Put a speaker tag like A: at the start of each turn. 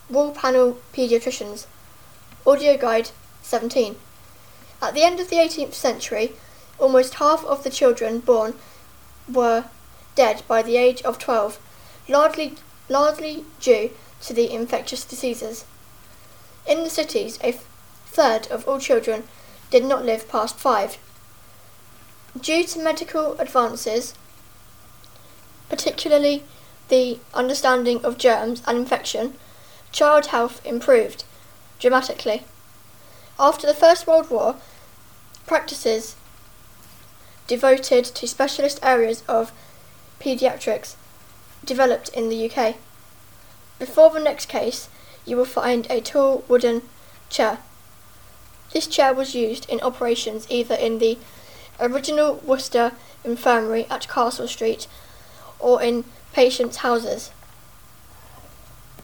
A: Wall Panel Paediatricians. Audio Guide 17. At the end of the 18th century, almost half of the children born were dead by the age of 12, largely due to the infectious diseases. In the cities, a third of all children did not live past 5. Due to medical advances, particularly the understanding of germs and infection, child health improved dramatically. After the First World War, practices devoted to specialist areas of paediatrics developed in the UK. Before the next case, you will find a tall wooden chair. This chair was used in operations either in the original Worcester Infirmary at Castle Street or in patients' houses.